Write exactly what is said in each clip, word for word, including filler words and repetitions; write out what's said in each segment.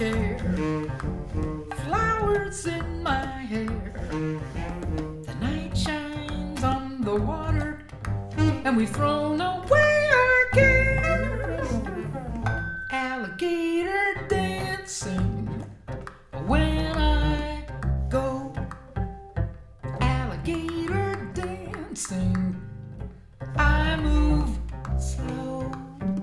chair, flowers in my hair. The night shines on the water, and we've thrown away our cares. Alligator dancing when I go. Alligator dancing, I move slow.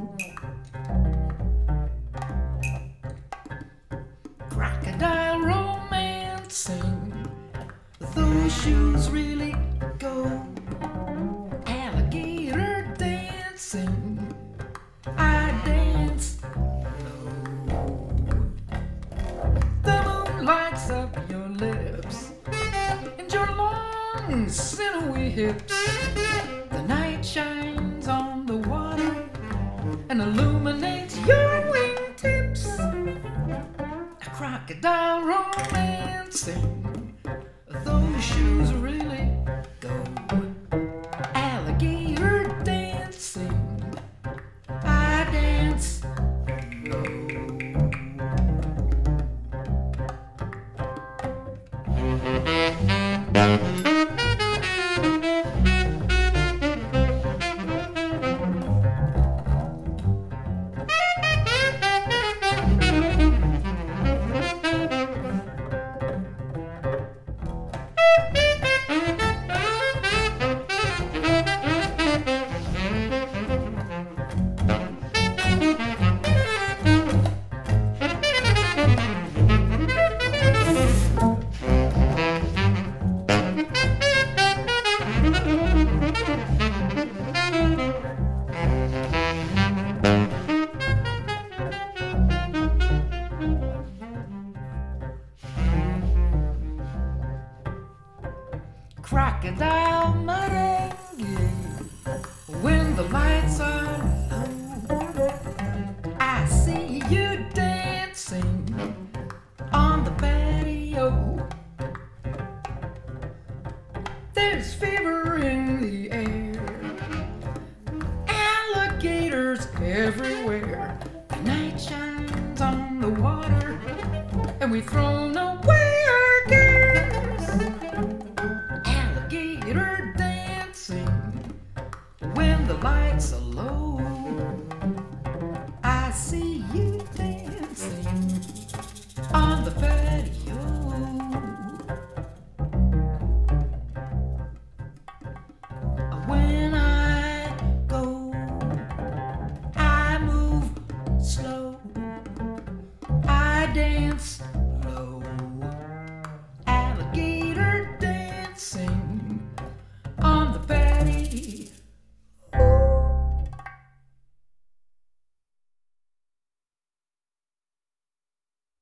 Crocodile romancing, those shoes really go. Alligator dancing, I dance low. The moon lights up your lips and your long sinewy hips. The night shines on the water and illuminates your wingtips. A crocodile romancing, those shoes really go. Alligator dancing, I dance low. Crocodile merengue when the lights are low. I see you dancing on the patio. There's fever in the air, alligators everywhere. The night shines on the water, and we've thrown away our cares. Alligator dancing when the lights are low.